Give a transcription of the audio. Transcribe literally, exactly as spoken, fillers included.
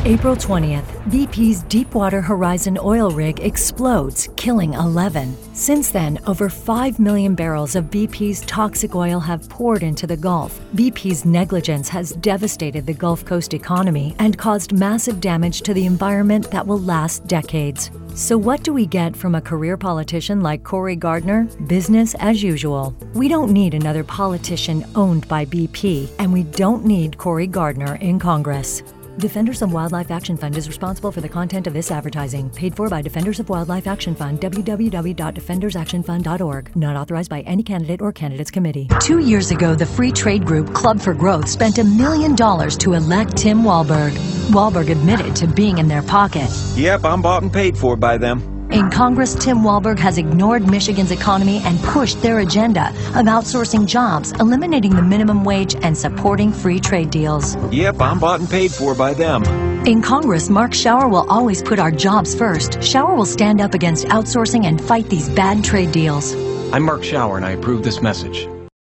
April twentieth, B P's Deepwater Horizon oil rig explodes, killing eleven. Since then, over five million barrels of B P's toxic oil have poured into the Gulf. B P's negligence has devastated the Gulf Coast economy and caused massive damage to the environment that will last decades. So what do we get from a career politician like Cory Gardner? Business as usual. We don't need another politician owned by B P, and we don't need Cory Gardner in Congress. Defenders of Wildlife Action Fund is responsible for the content of this advertising. Paid for by Defenders of Wildlife Action Fund, w w w dot defenders action fund dot org. Not authorized by any candidate or candidates committee. Two years ago, the free trade group Club for Growth spent a million dollars to elect Tim Walberg. Walberg admitted to being in their pocket. Yep, I'm bought and paid for by them. In Congress, Tim Walberg has ignored Michigan's economy and pushed their agenda of outsourcing jobs, eliminating the minimum wage, and supporting free trade deals. Yep, I'm bought and paid for by them. In Congress, Mark Schauer will always put our jobs first. Schauer will stand up against outsourcing and fight these bad trade deals. I'm Mark Schauer, and I approve this message.